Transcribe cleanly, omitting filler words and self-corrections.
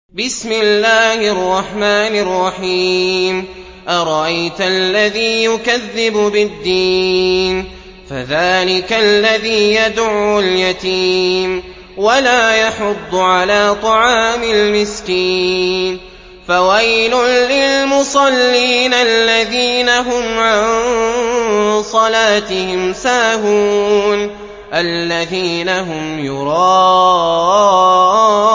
بسم الله الرحمن الرحيم أرأيت الذي يكذب بالدين فذلك الذي يدع اليتيم ولا يحض على طعام المسكين فويل للمصلين الذين هم عن صلاتهم ساهون الذين هم يراءون